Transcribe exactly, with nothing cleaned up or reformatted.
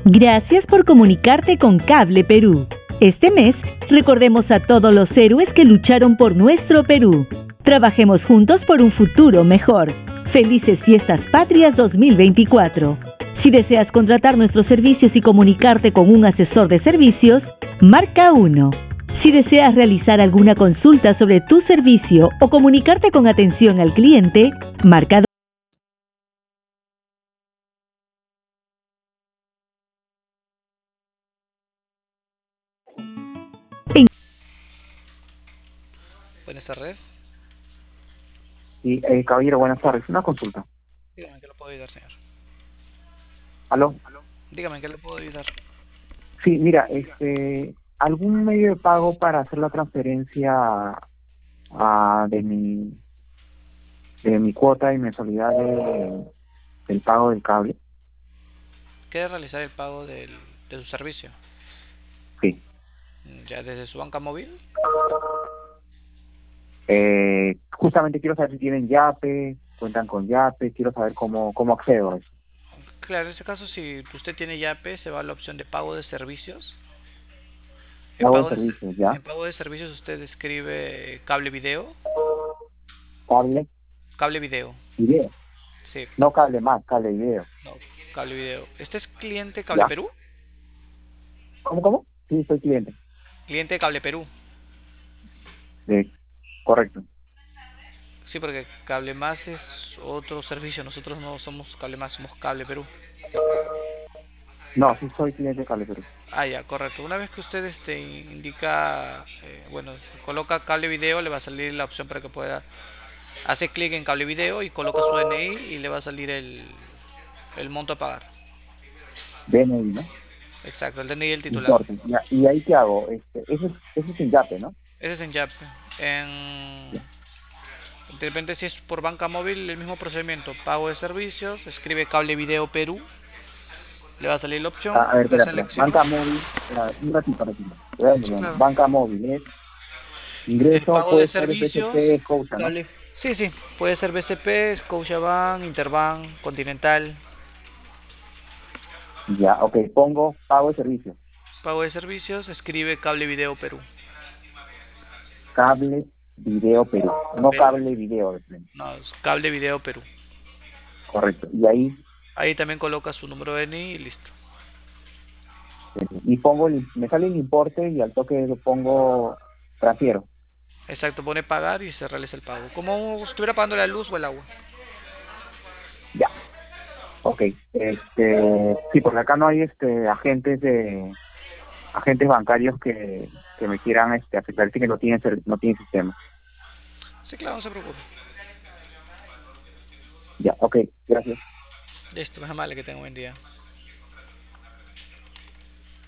Gracias por comunicarte con Cable Perú. Este mes, recordemos a todos los héroes que lucharon por nuestro Perú. Trabajemos juntos por un futuro mejor. Felices Fiestas Patrias dos mil veinticuatro. Si deseas contratar nuestros servicios y comunicarte con un asesor de servicios, marca uno. Si deseas realizar alguna consulta sobre tu servicio o comunicarte con atención al cliente, marca dos. Buenas tardes. Sí, eh, caballero, buenas tardes. Una consulta. Dígame en qué le puedo ayudar, señor. ¿Aló? Dígame en qué le puedo ayudar. Sí, mira, este, ¿algún medio de pago para hacer la transferencia ah, de mi de mi cuota y mensualidad de- del pago del cable? ¿Quiere realizar el pago del, de su servicio? Sí. Mm, Ya desde su banca móvil. Eh, justamente quiero saber si tienen Yape, cuentan con Yape, quiero saber cómo, cómo accedo a eso. Claro, en este caso, si usted tiene Yape, se va a la opción de pago de servicios. En Pago de pago de, ser- servicios, ¿ya? en pago de servicios usted escribe cable video. Cable, Cable video. video. Sí, No cable más, cable video. no, cable video. ¿Este es cliente Cable ¿Ya? Perú? ¿Cómo, cómo? Sí, soy cliente. Cliente Cable Perú. De, correcto. Sí, porque Cable Más es otro servicio. Nosotros no somos Cable Más, somos Cable Perú. No, sí soy cliente de Cable Perú. Ah, ya, correcto. Una vez que usted este, indica, eh, bueno, coloca cable video, le va a salir la opción para que pueda hacer clic en cable video y coloca su D N I y le va a salir el, el monto a pagar. D N I, ¿no? Exacto, el D N I del titular. Importe. Ya, ¿y ahí qué hago? Este, eso es, eso es en Yape, ¿no? Ese es en Yape. En, de repente, si es por banca móvil, el mismo procedimiento. Pago de servicios, escribe cable video Perú, le va a salir la opción, A, a ver, la espera, espera. selecciona. Banca móvil, espera, un ratito, un ratito. Voy a ver, Claro. banca móvil, es Eh, ingreso, pago de puede ser B C P, servicios, Scotia, ¿no? cable. Sí, sí, puede ser B C P, Scotiabank, Interbank, Continental. Ya, ok, pongo pago de servicio. Pago de servicios, escribe cable video Perú. Cable, video, Perú. No Perú. cable, video, de frente. No, es cable video Perú. Correcto. Y ahí, Ahí también coloca su número de D N I y listo. eh, y pongo, el, me sale el importe y al toque lo pongo, transfiero. Exacto, pone pagar y se realiza el pago. Como si estuviera pagando la luz o el agua. Ya, ok. Este, sí, porque acá no hay este agentes de agentes bancarios que, que me quieran este, aceptar que no tienen, ser- no tienen sistema. Sí, claro, no se preocupe. Ya, ok, gracias. Listo, es amable, que tenga un buen día.